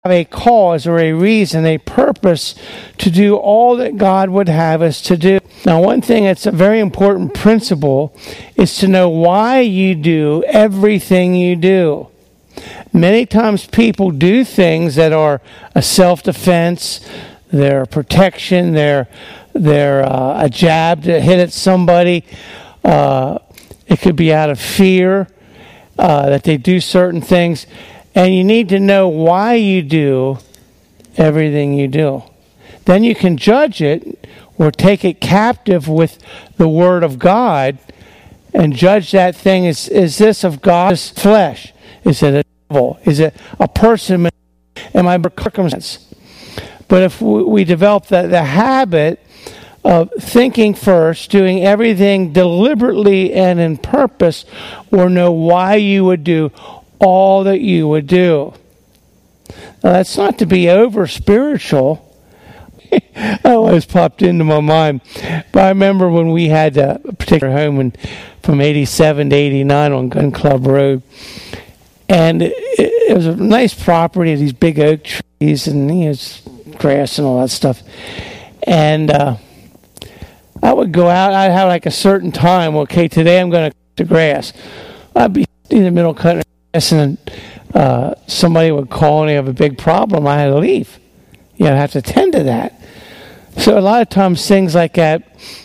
have a cause or a reason, a purpose to do all that God would have us to do. Now, one thing that's a very important principle is to know why you do everything you do. Many times people do things that are a self-defense, they're protection, they're a jab to hit at somebody. It could be out of fear that they do certain things. And you need to know why you do everything you do. Then you can judge it or take it captive with the Word of God and judge that thing. Is this of God's flesh? Is it a devil? Is it a person? Am I circumstance? But if we develop the habit of thinking first, doing everything deliberately and in purpose, or know why you would do all that you would do. Now, that's not to be over spiritual. That always popped into my mind. But I remember when we had a particular home from 87 to 89 on Gun Club Road. And it was a nice property, these big oak trees and grass and all that stuff. And I would go out, I'd have like a certain time. Okay, today I'm going to cut the grass. I'd be in the middle cutting and somebody would call and they have a big problem. I had to leave. I'd have to attend to that. So a lot of times things like that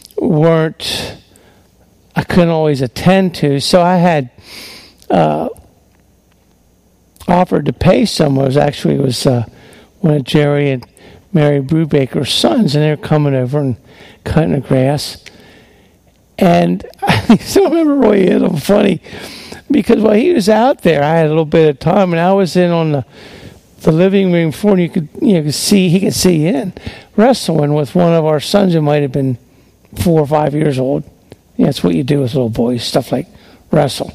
I couldn't always attend to. So I had offered to pay someone. It was one of Jerry and Mary Brubaker's sons, and they were coming over and cutting the grass. And I still remember Roy hit him funny. Because while he was out there, I had a little bit of time, and I was in on the living room floor, and he could see in wrestling with one of our sons who might have been 4 or 5 years old. That's what you do with little boys, stuff like wrestle.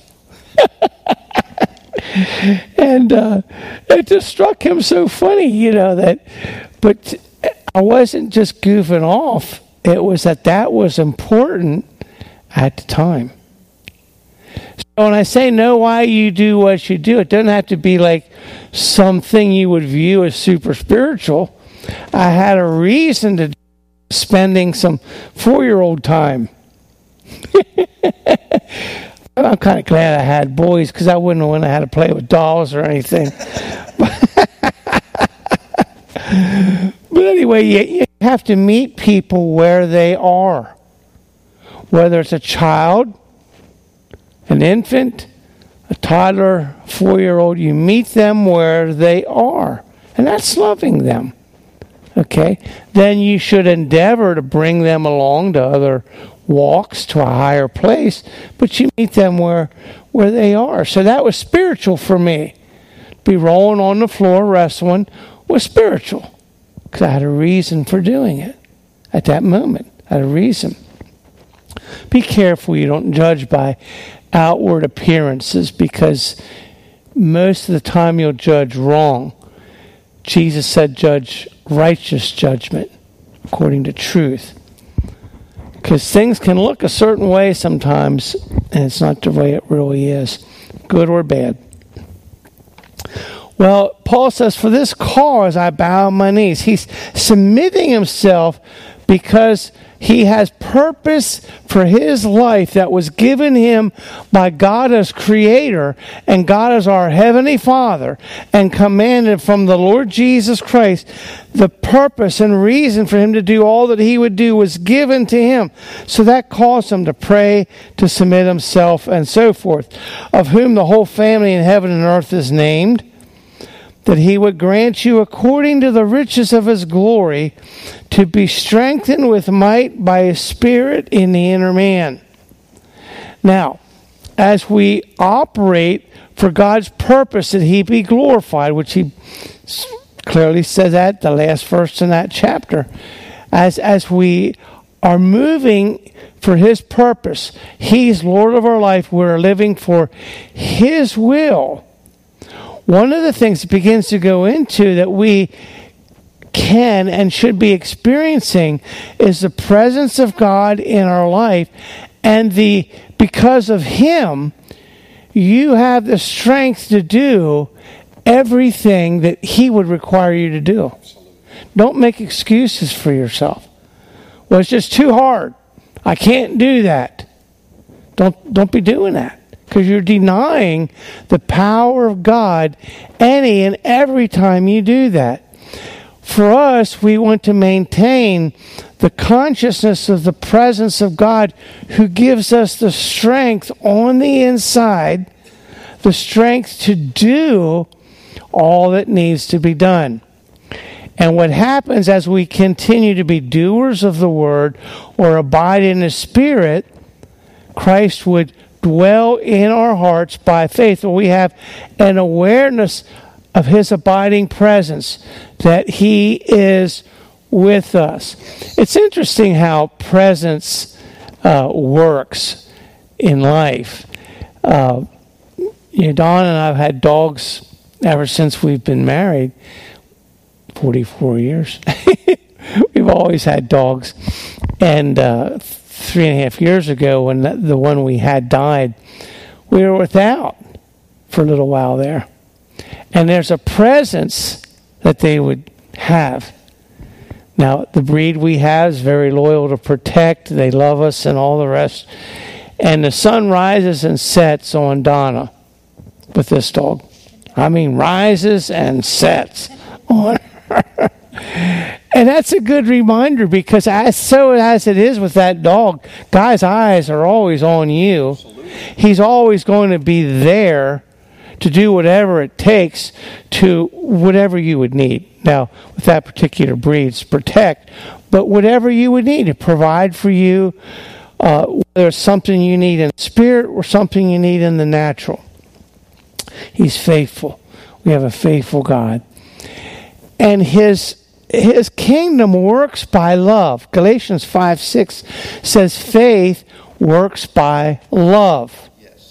And it just struck him so funny, but I wasn't just goofing off. It was that was important at the time. So when I say know why you do what you do, it doesn't have to be like something you would view as super spiritual. I had a reason to spending some 4-year-old time. I'm kind of glad I had boys because I wouldn't have known how to play with dolls or anything. But anyway, you have to meet people where they are. Whether it's a child, an infant, a toddler, 4-year-old, you meet them where they are. And that's loving them. Okay? Then you should endeavor to bring them along to other walks, to a higher place. But you meet them where they are. So that was spiritual for me. Be rolling on the floor, wrestling, was spiritual. Because I had a reason for doing it at that moment. I had a reason. Be careful you don't judge by outward appearances, because most of the time you'll judge wrong. Jesus said judge righteous judgment according to truth. Because things can look a certain way sometimes, and it's not the way it really is, good or bad. Well, Paul says, for this cause I bow my knees. He's submitting himself because he has purpose for his life that was given him by God as Creator and God as our Heavenly Father, and commanded from the Lord Jesus Christ. The purpose and reason for him to do all that he would do was given to him. So that caused him to pray, to submit himself, and so forth. Of whom the whole family in heaven and earth is named, that he would grant you according to the riches of his glory to be strengthened with might by his Spirit in the inner man. Now, as we operate for God's purpose that he be glorified, which he clearly says that, the last verse in that chapter, as we are moving for his purpose, he's Lord of our life, we're living for his will. One of the things that begins to go into that we can and should be experiencing is the presence of God in our life, and because of him, you have the strength to do everything that he would require you to do. Don't make excuses for yourself. Well, it's just too hard. I can't do that. Don't be doing that, because you're denying the power of God any and every time you do that. For us, we want to maintain the consciousness of the presence of God, who gives us the strength on the inside, the strength to do all that needs to be done. And what happens as we continue to be doers of the word or abide in the Spirit, Christ would dwell in our hearts by faith. We have an awareness of his abiding presence, that he is with us. It's interesting how presence works in life. Dawn and I have had dogs ever since we've been married, 44 years. We've always had dogs. And 3.5 years ago, when the one we had died, we were without for a little while there. And there's a presence that they would have. Now, the breed we have is very loyal to protect. They love us and all the rest. And the sun rises and sets on Donna with this dog. I mean, rises and sets on her. And that's a good reminder, because as it is with that dog, God's eyes are always on you. He's always going to be there to do whatever it takes to whatever you would need. Now, with that particular breed, it's protect, but whatever you would need to provide for you, whether it's something you need in the spirit or something you need in the natural. He's faithful. We have a faithful God. And his kingdom works by love. Galatians 5:6 says faith works by love.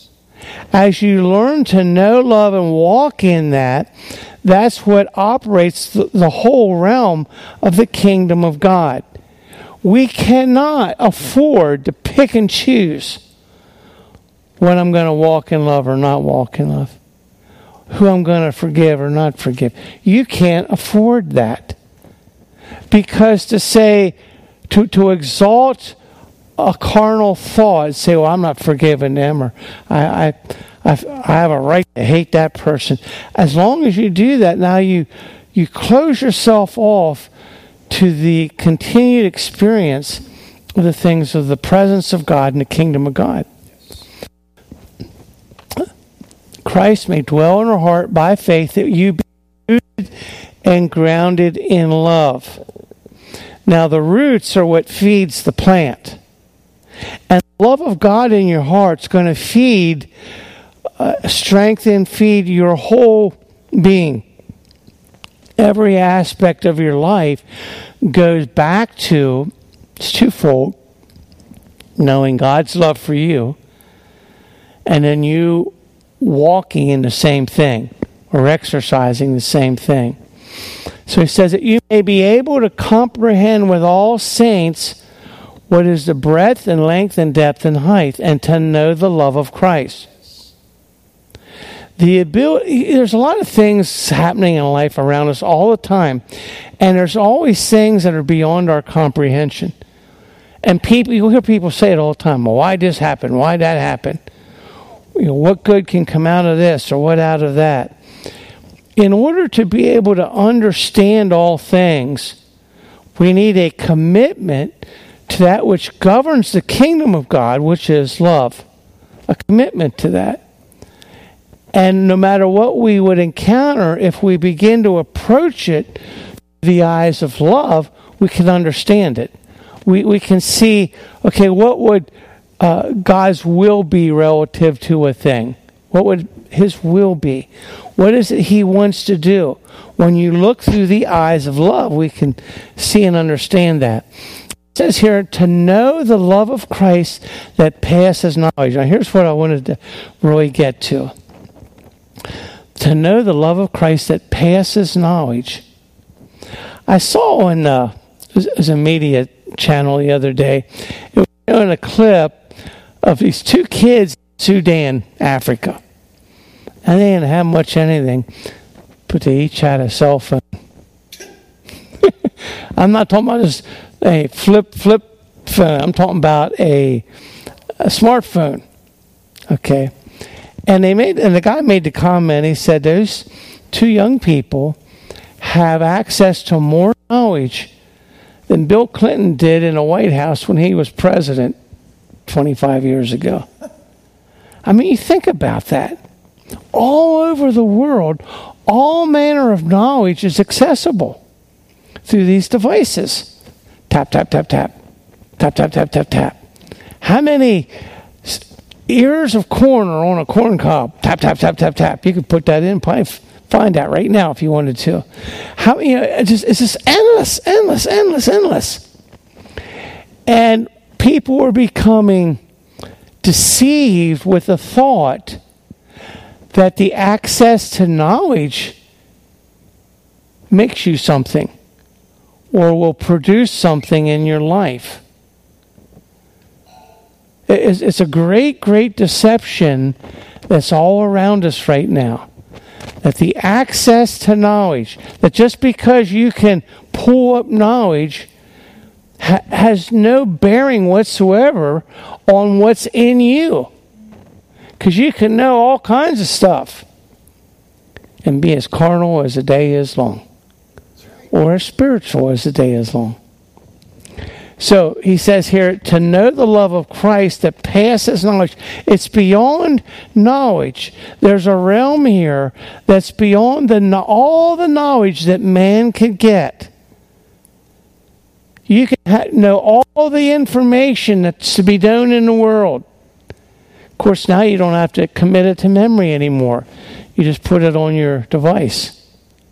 As you learn to know, love, and walk in that, that's what operates the whole realm of the kingdom of God. We cannot afford to pick and choose when I'm going to walk in love or not walk in love, who I'm going to forgive or not forgive. You can't afford that. Because to say, to exalt a carnal thought and say, well, I'm not forgiving them, or I have a right to hate that person. As long as you do that, now you close yourself off to the continued experience of the things of the presence of God and the kingdom of God. Christ may dwell in our heart by faith, that you be rooted and grounded in love. Now, the roots are what feeds the plant. And the love of God in your heart is going to feed, strengthen, feed your whole being. Every aspect of your life goes back to, it's twofold, knowing God's love for you, and then you walking in the same thing, or exercising the same thing. So he says that you may be able to comprehend with all saints what is the breadth and length and depth and height, and to know the love of Christ. There's a lot of things happening in life around us all the time, and there's always things that are beyond our comprehension. And you'll hear people say it all the time, well, why this happen? Why that happen? What good can come out of this, or what out of that? In order to be able to understand all things, we need a commitment to that which governs the kingdom of God, which is love. A commitment to that. And no matter what we would encounter, if we begin to approach it through the eyes of love, we can understand it. We can see, okay, what would God's will be relative to a thing? What would his will be? What is it he wants to do? When you look through the eyes of love, we can see and understand that. It says here, to know the love of Christ that passes knowledge. Now here's what I wanted to really get to. To know the love of Christ that passes knowledge. I saw on it was a media channel the other day, it was showing a clip of these two kids in Sudan, Africa. And they didn't have much anything. but they each had a cell phone. I'm not talking about just a flip phone. I'm talking about a smartphone. Okay. And the guy made the comment, he said, those two young people have access to more knowledge than Bill Clinton did in the White House when he was president 25 years ago. I mean, you think about that. All over the world, all manner of knowledge is accessible through these devices. Tap, tap, tap, tap. Tap, tap, tap, tap, tap. How many ears of corn are on a corn cob? Tap, tap, tap, tap, tap. You could put that in, probably find that right now if you wanted to. It's just endless. And people are becoming deceived with the thought that the access to knowledge makes you something or will produce something in your life. It's a great, great deception that's all around us right now. That the access to knowledge, that just because you can pull up knowledge has no bearing whatsoever on what's in you. Because you can know all kinds of stuff and be as carnal as the day is long, or as spiritual as the day is long. So he says here, to know the love of Christ that passes knowledge. It's beyond knowledge. There's a realm here that's beyond all the knowledge that man could get. You can know all the information that's to be known in the world. Of course, now you don't have to commit it to memory anymore. You just put it on your device.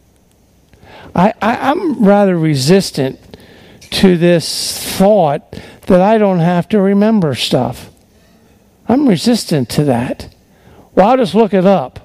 I'm rather resistant to this thought that I don't have to remember stuff. I'm resistant to that. Well, I'll just look it up.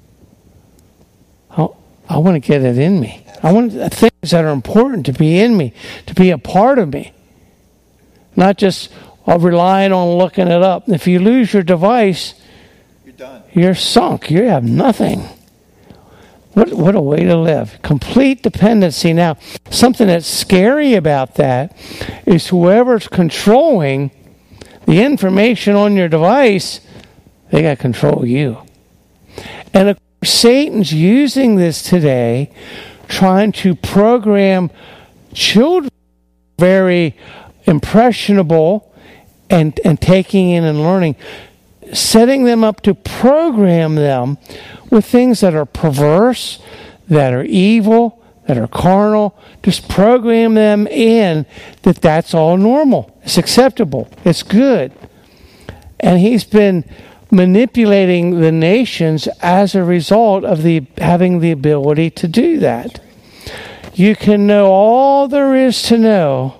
I want to get it in me. I want things that are important to be in me, to be a part of me. Not just relying on looking it up. If you lose your device, you're done. You're sunk. You have nothing. What a way to live. Complete dependency. Now, something that's scary about that is whoever's controlling the information on your device, they got to control you. And of course, Satan's using this today, trying to program children very impressionable and taking in and learning, setting them up to program them with things that are perverse, that are evil, that are carnal. Just program them in that that's all normal. It's acceptable. It's good. And he's been manipulating the nations as a result of having the ability to do that. You can know all there is to know,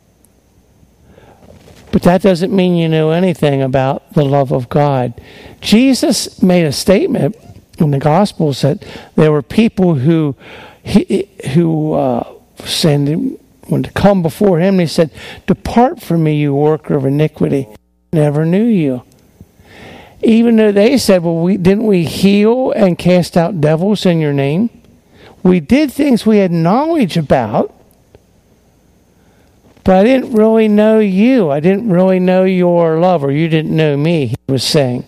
but that doesn't mean you know anything about the love of God. Jesus made a statement in the Gospels that there were people who said, when to come before him, he said, "Depart from me, you worker of iniquity. Never knew you." Even though they said, "Well, didn't we heal and cast out devils in your name? We did things we had knowledge about, but I didn't really know you. I didn't really know your love, or you didn't know me," he was saying.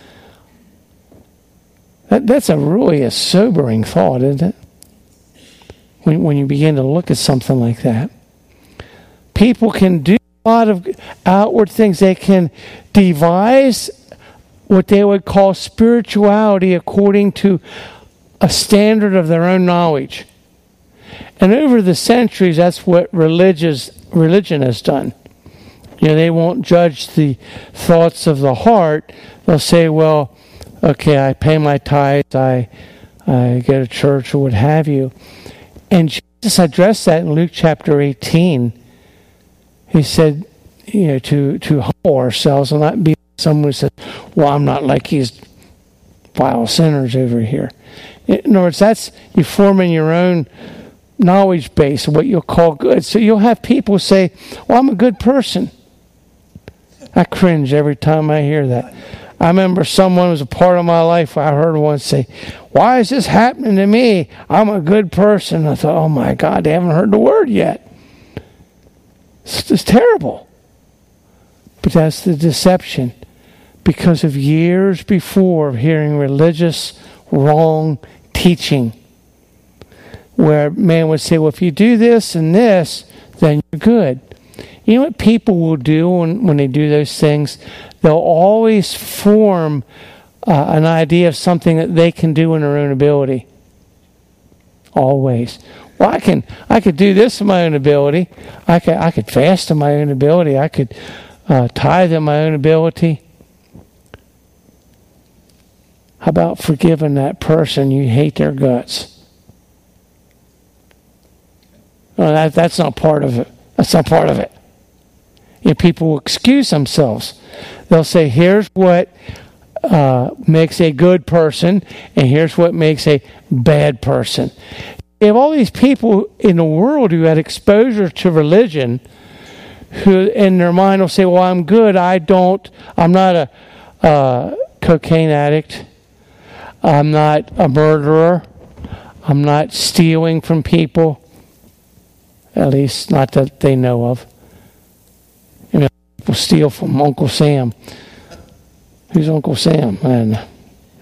That's really a sobering thought, isn't it? When you begin to look at something like that. People can do a lot of outward things. They can devise what they would call spirituality according to a standard of their own knowledge. And over the centuries, that's what religion has done. They won't judge the thoughts of the heart. They'll say, well, okay, I pay my tithes, I go to church, or what have you. And Jesus addressed that in Luke chapter 18. He said, to humble ourselves and not be someone who says, well, I'm not like these vile sinners over here. In other words, that's you forming your own knowledge base of what you'll call good. So you'll have people say, well, I'm a good person. I cringe every time I hear that. I remember someone who was a part of my life, I heard once say, "Why is this happening to me? I'm a good person." I thought, oh my God, they haven't heard the word yet. It's terrible. But that's the deception. Because of years before of hearing religious wrong teaching, where man would say, well, if you do this and this, then you're good. You know what people will do when they do those things? They'll always form an idea of something that they can do in their own ability. Always. Well, I could do this in my own ability. I could fast in my own ability. I could tithe in my own ability. How about forgiving that person you hate their guts? Well, that's not part of it. That's not part of it. You know, people will excuse themselves. They'll say, here's what makes a good person, and here's what makes a bad person. You have all these people in the world who had exposure to religion who in their mind will say, well, I'm good. I'm not a cocaine addict. I'm not a murderer. I'm not stealing from people. At least not that they know of. You know, people steal from Uncle Sam. Who's Uncle Sam? I don't know.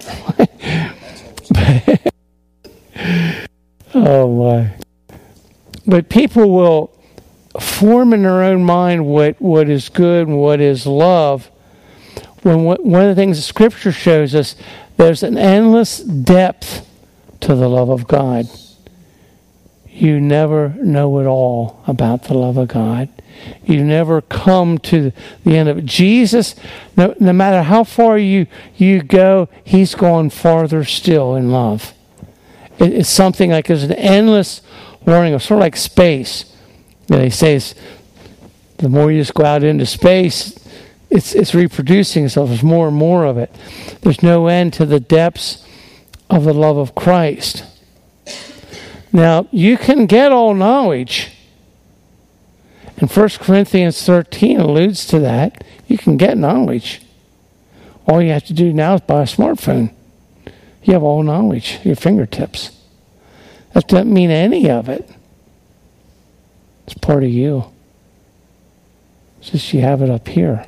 Oh my. But people will form in their own mind what is good and what is love. When one of the things the Scripture shows us, there's an endless depth to the love of God. You never know it all about the love of God. You never come to the end of it. Jesus, no matter how far you go, He's gone farther still in love. It's something like there's an endless warning, sort of like space. You know, they say the more you just go out into space, it's reproducing itself. There's more and more of it. There's no end to the depths of the love of Christ. Now, you can get all knowledge. And 1 Corinthians 13 alludes to that. You can get knowledge. All you have to do now is buy a smartphone. You have all knowledge at your fingertips. That doesn't mean any of it. It's part of you. It's just you have it up here.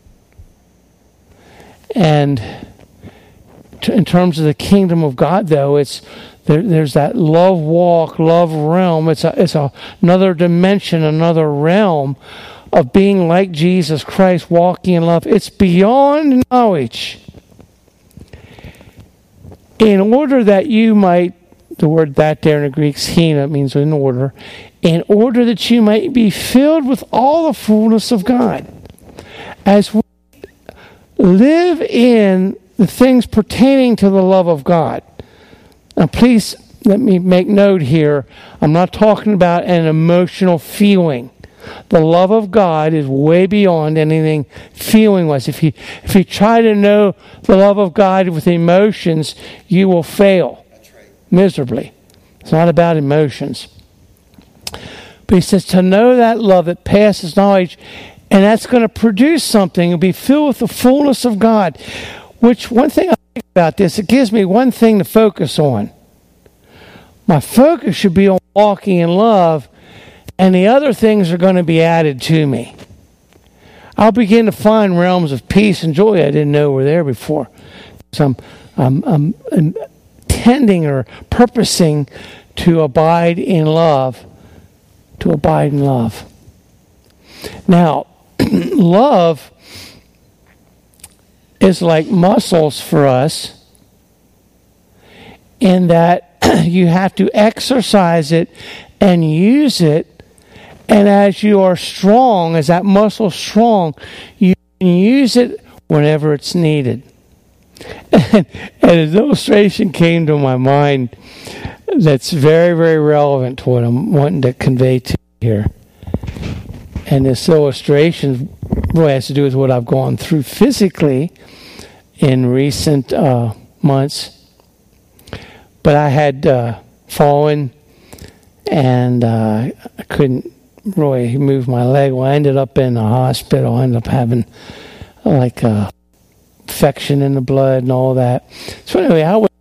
And in terms of the kingdom of God, though, there's that love walk, love realm. It's another dimension, another realm of being like Jesus Christ, walking in love. It's beyond knowledge. In order that you might, the word that there in the Greek, hina, means in order that you might be filled with all the fullness of God. As we live in the things pertaining to the love of God. Now, please let me make note here. I'm not talking about an emotional feeling. The love of God is way beyond anything feeling-wise. If you try to know the love of God with emotions, you will fail. That's right. Miserably. It's not about emotions. But he says to know that love that passes knowledge, and that's going to produce something and be filled with the fullness of God. Which, one thing I think about this, it gives me one thing to focus on. My focus should be on walking in love, and the other things are going to be added to me. I'll begin to find realms of peace and joy I didn't know were there before. So I'm intending or purposing to abide in love. To abide in love. Now, love is like muscles for us in that you have to exercise it and use it, and as you are strong, as that muscle is strong, you can use it whenever it's needed. And an illustration came to my mind that's very, very relevant to what I'm wanting to convey to you here. And this illustration really has to do with what I've gone through physically in recent months. But I had fallen, and I couldn't really move my leg. Well, I ended up in the hospital. I ended up having like infection in the blood and all that. So anyway, I was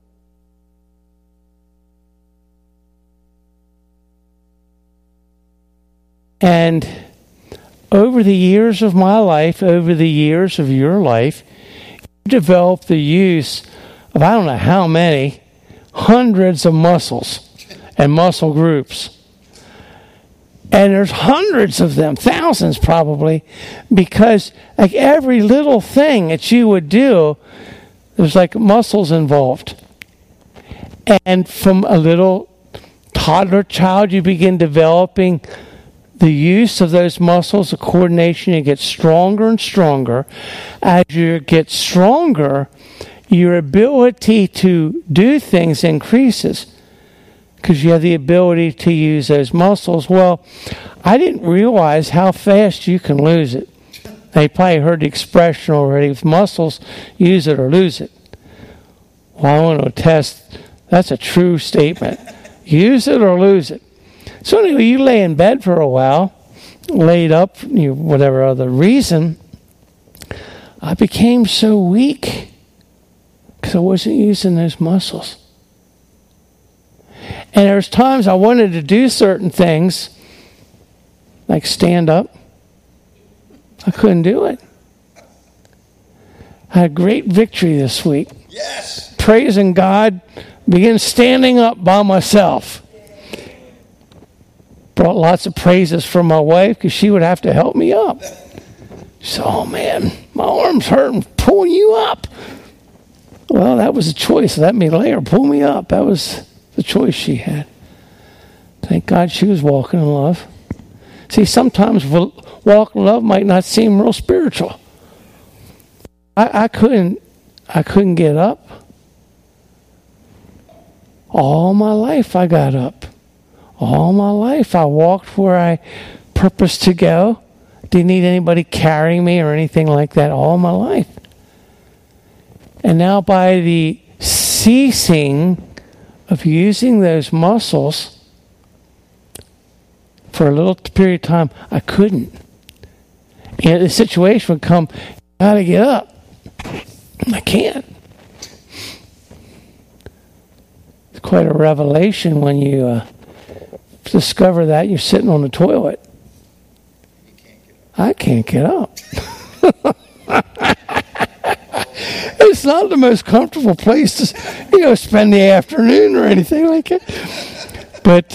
and over the years of my life, over the years of your life, you develop the use of I don't know how many, hundreds of muscles and muscle groups. And there's hundreds of them, thousands probably, because like every little thing that you would do, there's like muscles involved. And from a little toddler child, you begin developing the use of those muscles, the coordination. You get stronger and stronger. As you get stronger, your ability to do things increases because you have the ability to use those muscles. Well, I didn't realize how fast you can lose it. They probably heard the expression already, with muscles, use it or lose it. Well, I want to attest that's a true statement. Use it or lose it. So anyway, you lay in bed for a while, laid up, whatever other reason, I became so weak because I wasn't using those muscles. And there's times I wanted to do certain things, like stand up. I couldn't do it. I had great victory this week. Yes. Praising God, began standing up by myself. Brought lots of praises from my wife because she would have to help me up. So, oh man, my arm's hurting, pulling you up. Well, that was a choice. Let me lay her, pull me up. That was the choice she had. Thank God she was walking in love. See, sometimes walking in love might not seem real spiritual. I couldn't get up. All my life I got up. All my life I walked where I purposed to go. Didn't need anybody carrying me or anything like that all my life. And now by the ceasing of using those muscles for a little period of time, I couldn't. And the situation would come, I gotta get up. I can't. It's quite a revelation when you discover that you're sitting on the toilet. I can't get up. It's not the most comfortable place to, spend the afternoon or anything like it. But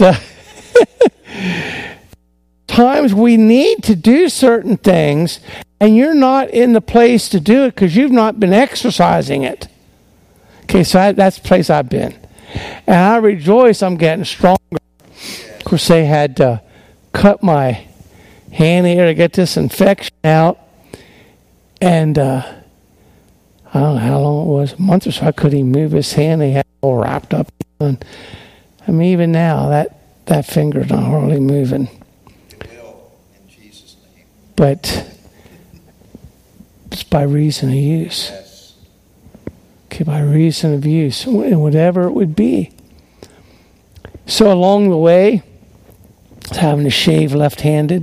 times we need to do certain things, and you're not in the place to do it because you've not been exercising it. Okay, so that's the place I've been. And I rejoice I'm getting stronger. Of course, they had to cut my hand here to get this infection out. And I don't know how long it was, a month or so, I couldn't even move his hand. They had it all wrapped up. And, I mean, even now, that finger's not hardly moving. It will, in Jesus' name. But it's by reason of use. Yes. Okay, by reason of use, and whatever it would be. So along the way, I was having to shave left-handed.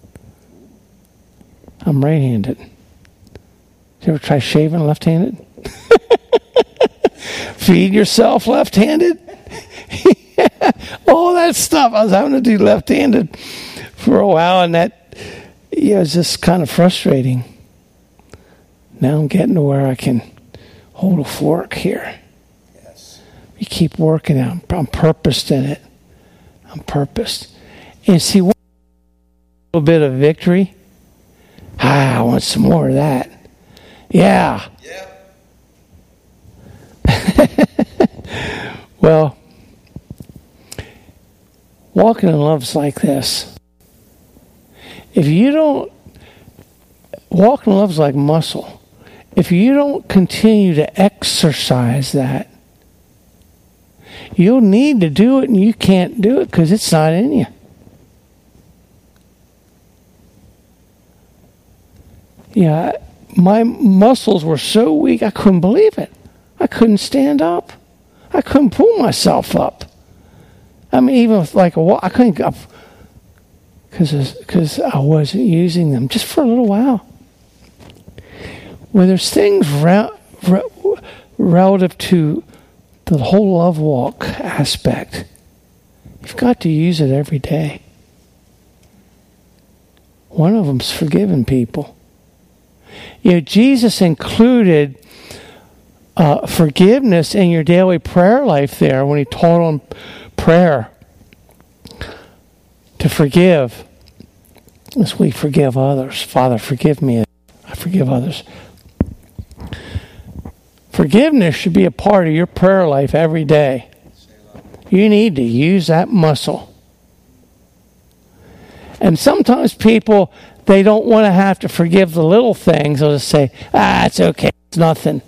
I'm right-handed. You ever try shaving left-handed? Feed yourself left-handed? All that stuff. I was having to do left-handed for a while, and that was just kind of frustrating. Now I'm getting to where I can hold a fork here. Yes. You keep working out. I'm purposed in it. I'm purposed. And see, a little bit of victory. I want some more of that. Yeah. Well, walking in love's like this. If you don't, walking in love's like muscle. If you don't continue to exercise that, you'll need to do it and you can't do it because it's not in you. Yeah, my muscles were so weak, I couldn't believe it. I couldn't stand up. I couldn't pull myself up. I mean, even with like a walk, I couldn't go up because I wasn't using them just for a little while. when there's things relative to the whole love walk aspect, you've got to use it every day. One of them's forgiving people. Jesus included forgiveness in your daily prayer life there when he taught on prayer to forgive as we forgive others. Father, forgive me as I forgive others. Forgiveness should be a part of your prayer life every day. You need to use that muscle. And sometimes people, they don't want to have to forgive the little things. They'll just say, it's okay, it's nothing.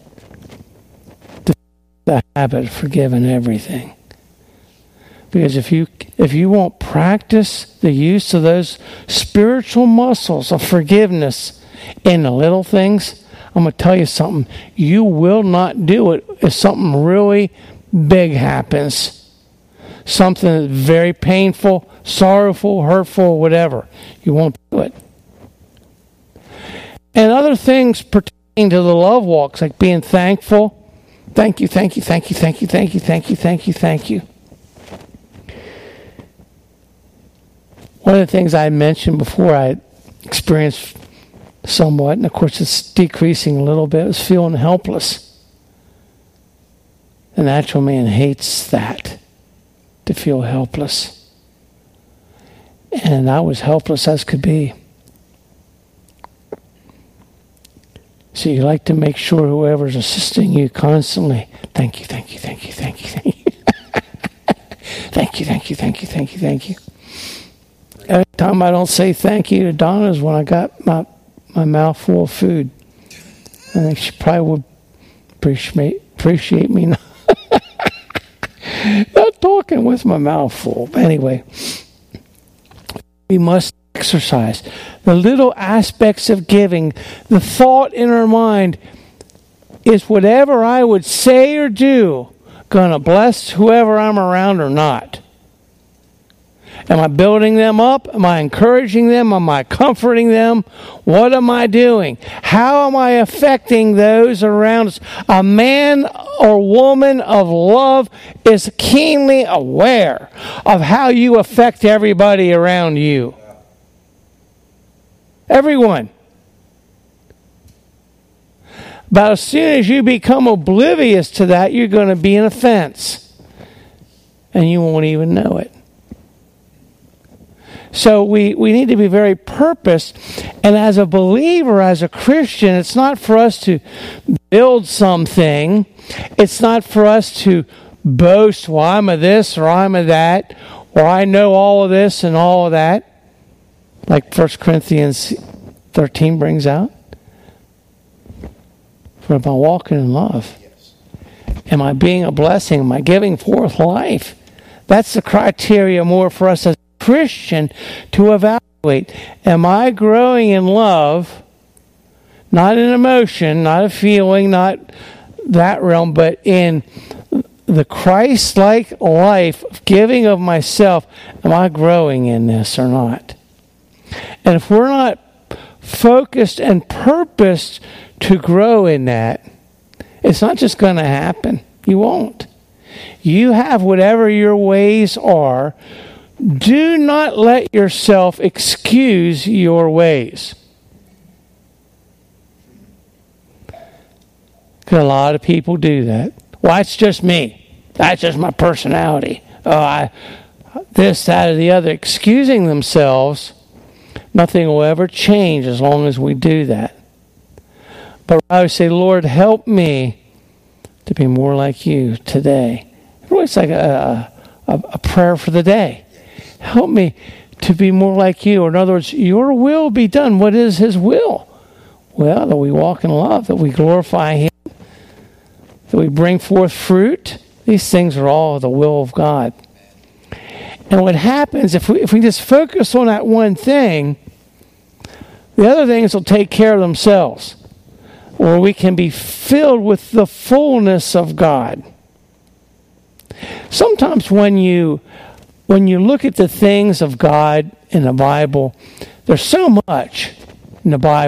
The habit of forgiving everything. Because if you won't practice the use of those spiritual muscles of forgiveness in the little things, I'm going to tell you something. You will not do it if something really big happens. Something that's very painful, sorrowful, hurtful, whatever. You won't do it. And other things pertaining to the love walks, like being thankful. Thank you, thank you, thank you, thank you, thank you, thank you, thank you, thank you. One of the things I mentioned before I experienced somewhat, and of course it's decreasing a little bit, is feeling helpless. The natural man hates that, to feel helpless. And I was helpless as could be. So you like to make sure whoever's assisting you constantly, thank you, thank you, thank you, thank you, thank you. Thank you, thank you, thank you, thank you, thank you. Every time I don't say thank you to Donna is when I got my mouth full of food. I think she probably would appreciate me not talking with my mouth full. But anyway, we must exercise the little aspects of giving. The thought in our mind is whatever I would say or do going to bless whoever I'm around or not? Am I building them up? Am I encouraging them? Am I comforting them? What am I doing? How am I affecting those around us? A man or woman of love is keenly aware of how you affect everybody around you. Everyone. But as soon as you become oblivious to that, you're going to be an offense. And you won't even know it. So we need to be very purposed. And as a believer, as a Christian, it's not for us to build something. It's not for us to boast, well, I'm a this or I'm a that, or I know all of this and all of that. Like 1 Corinthians 13 brings out. For am I walking in love? Yes. Am I being a blessing? Am I giving forth life? That's the criteria more for us as a Christian to evaluate. Am I growing in love? Not in emotion, not a feeling, not that realm, but in the Christ-like life of giving of myself. Am I growing in this or not? And if we're not focused and purposed to grow in that, it's not just going to happen. You won't. You have whatever your ways are. Do not let yourself excuse your ways. Because a lot of people do that. Well, it's just me. That's just my personality. This, that, or the other. Excusing themselves, nothing will ever change as long as we do that. But I would say, Lord, help me to be more like you today. It's like a prayer for the day. Help me to be more like you. Or in other words, your will be done. What is his will? Well, that we walk in love, that we glorify him, that we bring forth fruit. These things are all the will of God. And what happens, if we just focus on that one thing, the other things will take care of themselves. Or we can be filled with the fullness of God. Sometimes when you look at the things of God in the Bible, there's so much in the Bible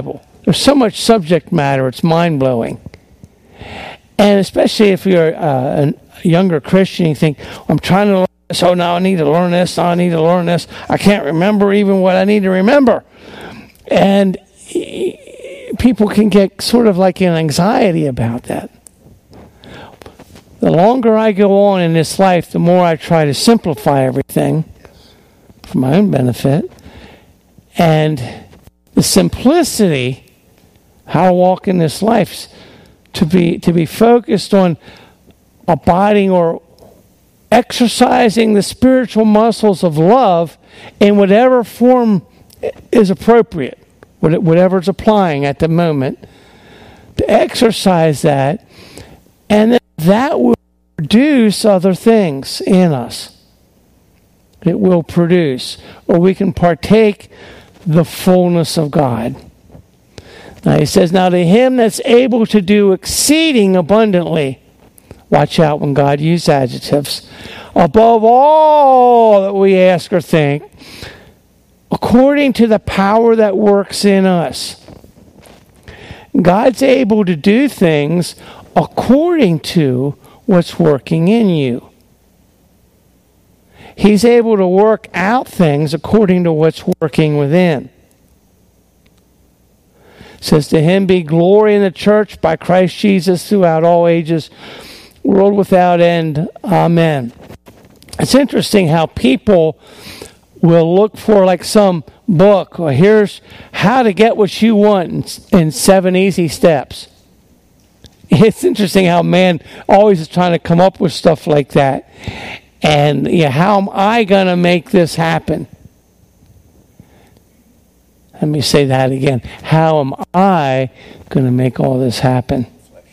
There's so much subject matter, it's mind-blowing. And especially if you're a younger Christian, you think, I'm trying to learn this, oh, now I need to learn this, now I need to learn this. I can't remember even what I need to remember. And people can get sort of like an anxiety about that. The longer I go on in this life, the more I try to simplify everything for my own benefit. And the simplicity, how to walk in this life, to be focused on abiding or exercising the spiritual muscles of love in whatever form is appropriate, whatever's applying at the moment, to exercise that, and then that will produce other things in us. It will produce, or we can partake the fullness of God. Now he says, now to him that's able to do exceeding abundantly, watch out when God uses adjectives, above all that we ask or think, according to the power that works in us. God's able to do things according to what's working in you. He's able to work out things according to what's working within. It says, to him be glory in the church by Christ Jesus throughout all ages, world without end. Amen. It's interesting how people will look for like some book, or here's how to get what you want in 7 easy steps. It's interesting how man always is trying to come up with stuff like that. And how am I going to make this happen? Let me say that again. How am I going to make all this happen?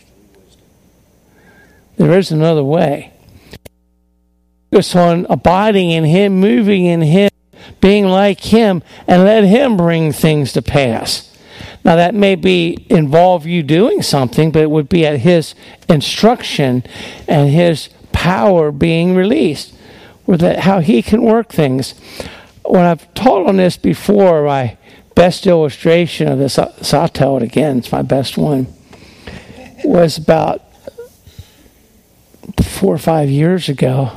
There is another way. Focus on abiding in him, moving in him, being like him, and let him bring things to pass. Now that may involve you doing something, but it would be at his instruction and his power being released, or that how he can work things. When I've taught on this before, my best illustration of this, so I'll tell it again, it's my best one, was about 4 or 5 years ago.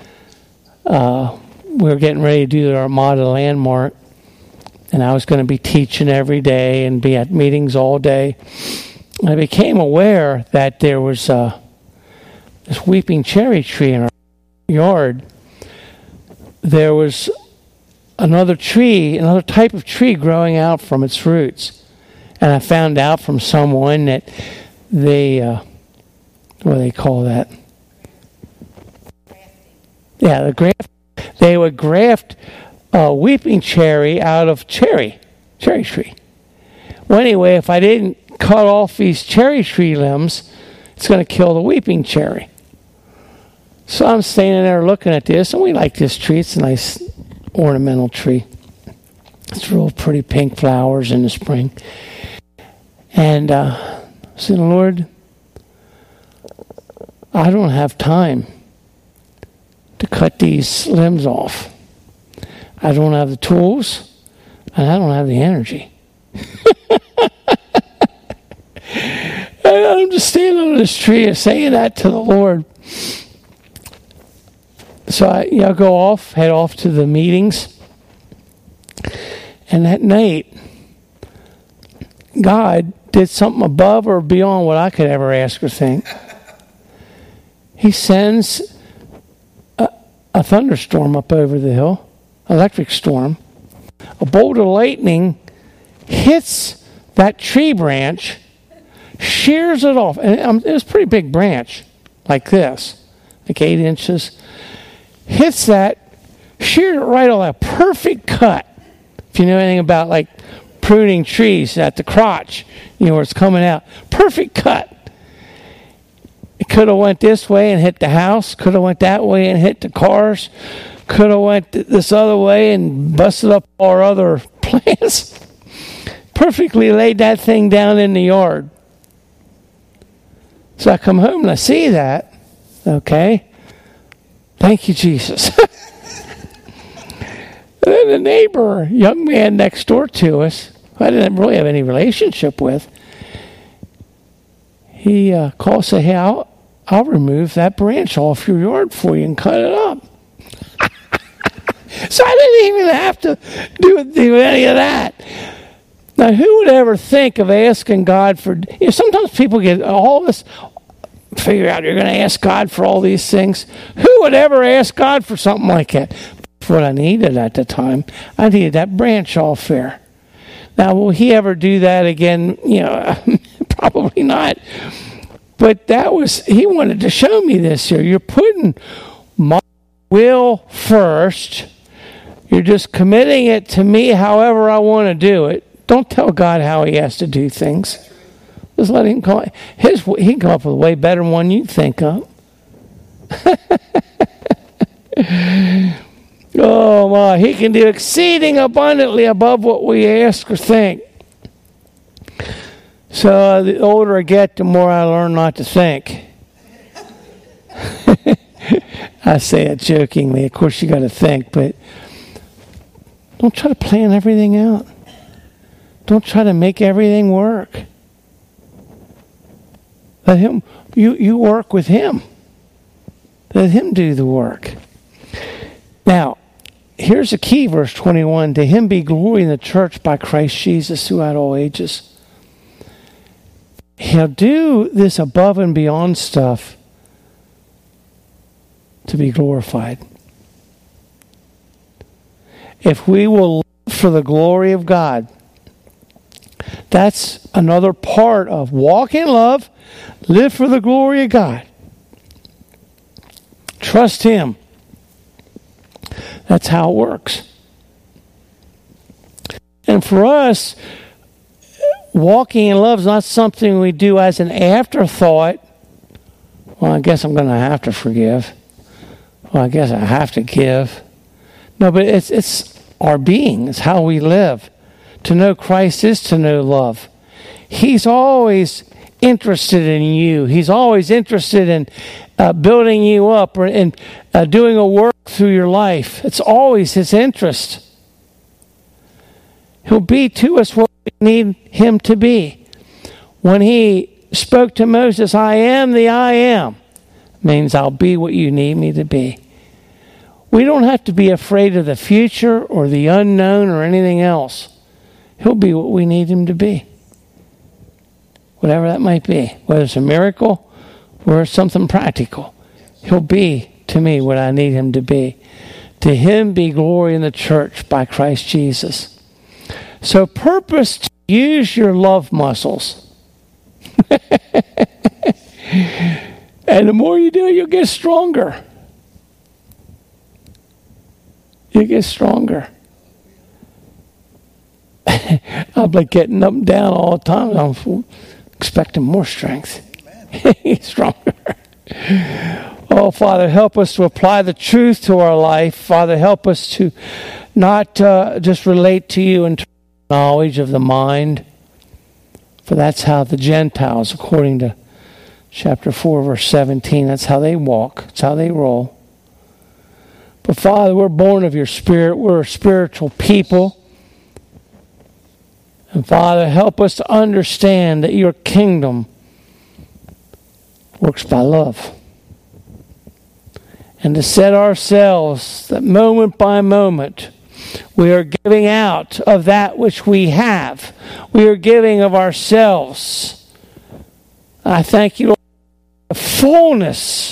We were getting ready to do the Armada Landmark, and I was going to be teaching every day and be at meetings all day. And I became aware that there was this weeping cherry tree in our yard. There was another type of tree growing out from its roots. And I found out from someone that they, what do they call that? Yeah, the graft. They would graft a weeping cherry out of cherry tree. Well, anyway, if I didn't cut off these cherry tree limbs, it's going to kill the weeping cherry. So I'm standing there looking at this, and we like this tree. It's a nice ornamental tree. It's real pretty pink flowers in the spring. And I said, Lord, I don't have time to cut these limbs off. I don't have the tools, and I don't have the energy. And I'm just standing under this tree and saying that to the Lord. So I head off to the meetings. And that night, God did something above or beyond what I could ever ask or think. He sends a thunderstorm up over the hill, electric storm. A bolt of lightning hits that tree branch, shears it off. And it was a pretty big branch, like this, like 8 inches. Hits that, sheared it right on, a perfect cut. If you know anything about like pruning trees at the crotch, where it's coming out. Perfect cut. It could have went this way and hit the house. Could have went that way and hit the cars. Could have went this other way and busted up our other plants. Perfectly laid that thing down in the yard. So I come home and I see that. Okay. Thank you, Jesus. And then the neighbor, young man next door to us, who I didn't really have any relationship with, he called and said, hey, I'll remove that branch off your yard for you and cut it up. So I didn't even have to do any of that. Now, who would ever think of asking God for... sometimes people get all this... Figure out you're going to ask God for all these things. Who would ever ask God for something like that? That's what I needed at the time. I needed that branch off there. Now, will he ever do that again? Probably not. But he wanted to show me this here. You're putting my will first. You're just committing it to me however I want to do it. Don't tell God how he has to do things. Just let him come. He can come up with a way better one you think of. Oh my! He can do exceeding abundantly above what we ask or think. So the older I get, the more I learn not to think. I say it jokingly. Of course, you got to think, but don't try to plan everything out. Don't try to make everything work. Let him, you work with him. Let him do the work. Now, here's the key, verse 21. To him be glory in the church by Christ Jesus throughout all ages. He'll do this above and beyond stuff to be glorified. If we will live for the glory of God, that's another part of walk in love, live for the glory of God. Trust him. That's how it works. And for us, walking in love is not something we do as an afterthought. Well, I guess I'm going to have to forgive. Well, I guess I have to give. No, but it's our being. It's how we live. To know Christ is to know love. He's always interested in you. He's always interested in building you up or in doing a work through your life. It's always his interest. He'll be to us what we need him to be. When he spoke to Moses, I am the I am, means I'll be what you need me to be. We don't have to be afraid of the future or the unknown or anything else. He'll be what we need him to be. Whatever that might be. Whether it's a miracle or something practical. He'll be to me what I need him to be. To him be glory in the church by Christ Jesus. So purpose to use your love muscles. And the more you do it, you'll get stronger. You get stronger. I'm like getting up and down all the time. I'm expecting more strength. Stronger. Oh, Father, help us to apply the truth to our life. Father, help us to not just relate to you in terms of knowledge of the mind. For that's how the Gentiles, according to chapter 4, verse 17, that's how they walk. That's how they roll. But Father, we're born of your Spirit. We're a spiritual people. And Father, help us to understand that your kingdom works by love. And to set ourselves that moment by moment, we are giving out of that which we have. We are giving of ourselves. I thank you, Lord, for the fullness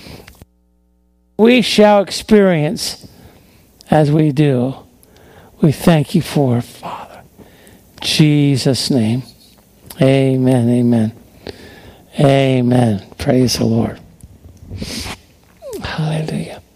we shall experience as we do. We thank you for it, Father. In Jesus' name. Amen. Amen. Amen. Praise the Lord. Hallelujah.